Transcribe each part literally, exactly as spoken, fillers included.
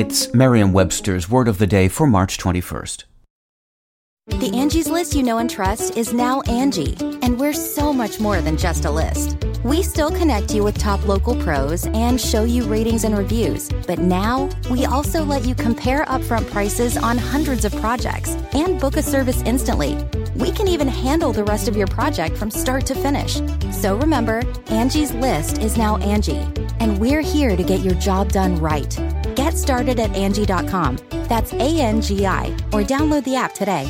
It's Merriam-Webster's Word of the Day for March twenty-first. The Angie's List you know and trust is now Angie, and we're so much more than just a list. We still connect you with top local pros and show you ratings and reviews, but now we also let you compare upfront prices on hundreds of projects and book a service instantly. We can even handle the rest of your project from start to finish. So remember, Angie's List is now Angie, and we're here to get your job done right. Get started at Angie dot com. That's A N G I, or download the app today.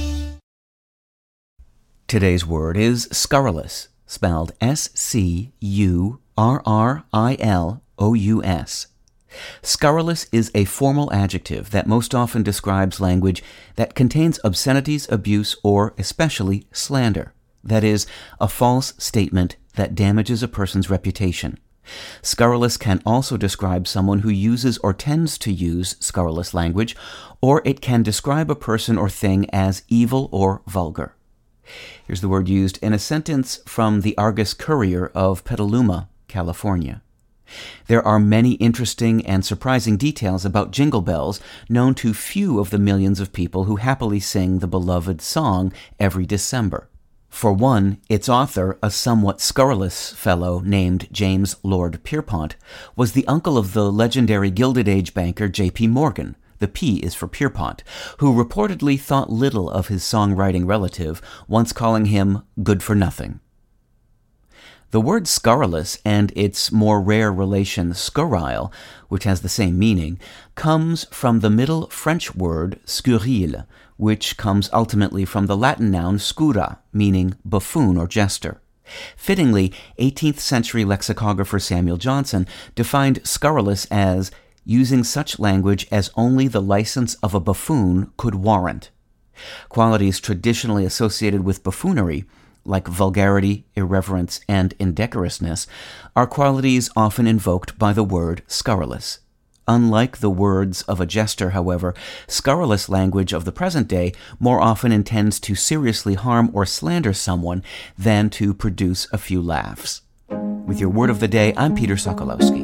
Today's word is scurrilous, spelled S C U R R I L O U S. Scurrilous is a formal adjective that most often describes language that contains obscenities, abuse, or especially slander. That is, a false statement that damages a person's reputation. Scurrilous can also describe someone who uses or tends to use scurrilous language, or it can describe a person or thing as evil or vulgar. Here's the word used in a sentence from the Argus Courier of Petaluma, California. There are many interesting and surprising details about Jingle Bells known to few of the millions of people who happily sing the beloved song every December. For one, its author, a somewhat scurrilous fellow named James Lord Pierpont, was the uncle of the legendary Gilded Age banker J P Morgan. The P is for Pierpont, who reportedly thought little of his songwriting relative, once calling him good for nothing. The word scurrilous and its more rare relation scurrile, which has the same meaning, comes from the Middle French word scurrile, which comes ultimately from the Latin noun scura, meaning buffoon or jester. Fittingly, eighteenth century lexicographer Samuel Johnson defined scurrilous as using such language as only the license of a buffoon could warrant. Qualities traditionally associated with buffoonery, like vulgarity, irreverence, and indecorousness, are qualities often invoked by the word scurrilous. Unlike the words of a jester, however, scurrilous language of the present day more often intends to seriously harm or slander someone than to produce a few laughs. With your Word of the Day, I'm Peter Sokolowski.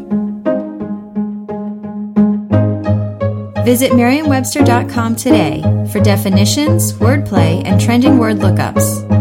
Visit Merriam Webster dot com today for definitions, wordplay, and trending word lookups.